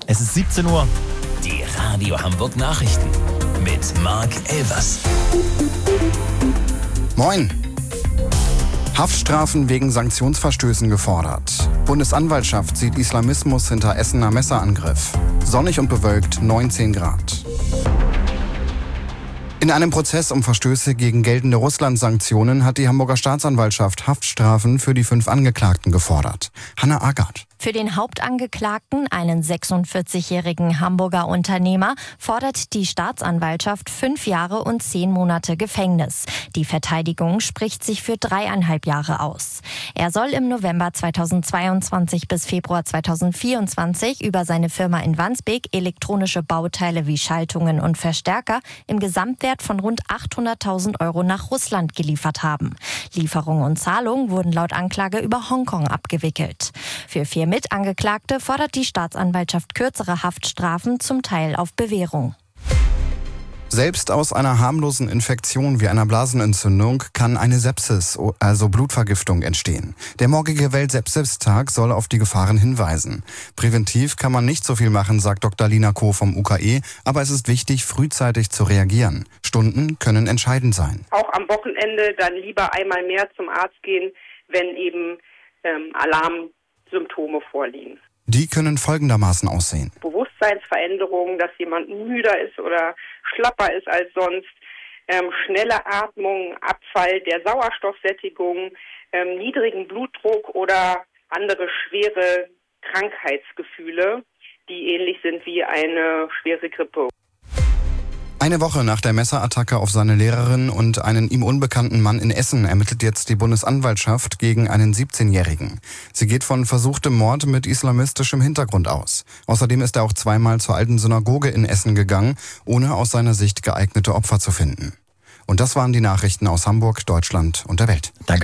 Es ist 17 Uhr. Die Radio Hamburg Nachrichten mit Marc Elvers. Moin. Haftstrafen wegen Sanktionsverstößen gefordert. Bundesanwaltschaft sieht Islamismus hinter Essener Messerangriff. Sonnig und bewölkt, 19 Grad. In einem Prozess um Verstöße gegen geltende Russland-Sanktionen hat die Hamburger Staatsanwaltschaft Haftstrafen für die 5 Angeklagten gefordert. Hanna Agard. Für den Hauptangeklagten, einen 46-jährigen Hamburger Unternehmer, fordert die Staatsanwaltschaft 5 Jahre und 10 Monate Gefängnis. Die Verteidigung spricht sich für 3,5 Jahre aus. Er soll im November 2022 bis Februar 2024 über seine Firma in Wandsbek elektronische Bauteile wie Schaltungen und Verstärker im Gesamtwert von rund 800.000 Euro nach Russland geliefert haben. Lieferung und Zahlung wurden laut Anklage über Hongkong abgewickelt. Für 4 Mitangeklagte fordert die Staatsanwaltschaft kürzere Haftstrafen, zum Teil auf Bewährung. Selbst aus einer harmlosen Infektion wie einer Blasenentzündung kann eine Sepsis, also Blutvergiftung, entstehen. Der morgige Weltsepsis-Tag soll auf die Gefahren hinweisen. Präventiv kann man nicht so viel machen, sagt Dr. Lina Koh vom UKE, aber es ist wichtig, frühzeitig zu reagieren. Stunden können entscheidend sein. Auch am Wochenende dann lieber einmal mehr zum Arzt gehen, wenn eben Alarmsymptome vorliegen. Die können folgendermaßen aussehen. Bewusstseinsveränderungen, dass jemand müder ist oder schlapper ist als sonst, schnelle Atmung, Abfall der Sauerstoffsättigung, niedrigen Blutdruck oder andere schwere Krankheitsgefühle, die ähnlich sind wie eine schwere Grippe. Eine Woche nach der Messerattacke auf seine Lehrerin und einen ihm unbekannten Mann in Essen ermittelt jetzt die Bundesanwaltschaft gegen einen 17-Jährigen. Sie geht von versuchtem Mord mit islamistischem Hintergrund aus. Außerdem ist er auch 2-mal zur alten Synagoge in Essen gegangen, ohne aus seiner Sicht geeignete Opfer zu finden. Und das waren die Nachrichten aus Hamburg, Deutschland und der Welt. Danke.